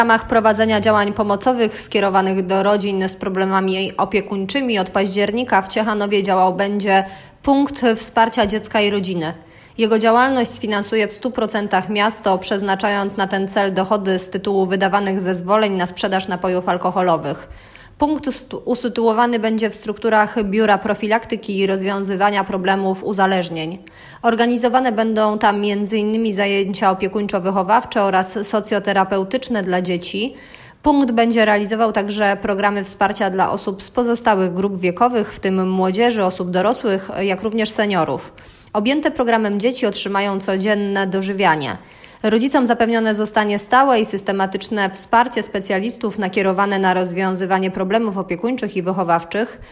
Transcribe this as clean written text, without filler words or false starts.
W ramach prowadzenia działań pomocowych skierowanych do rodzin z problemami opiekuńczymi od października w Ciechanowie działał będzie punkt wsparcia dziecka i rodziny. Jego działalność sfinansuje w 100% miasto, przeznaczając na ten cel dochody z tytułu wydawanych zezwoleń na sprzedaż napojów alkoholowych. Punkt usytuowany będzie w strukturach Biura Profilaktyki i Rozwiązywania Problemów Uzależnień. Organizowane będą tam m.in. zajęcia opiekuńczo-wychowawcze oraz socjoterapeutyczne dla dzieci. Punkt będzie realizował także programy wsparcia dla osób z pozostałych grup wiekowych, w tym młodzieży, osób dorosłych, jak również seniorów. Objęte programem dzieci otrzymają codzienne dożywianie. Rodzicom zapewnione zostanie stałe i systematyczne wsparcie specjalistów nakierowane na rozwiązywanie problemów opiekuńczych i wychowawczych.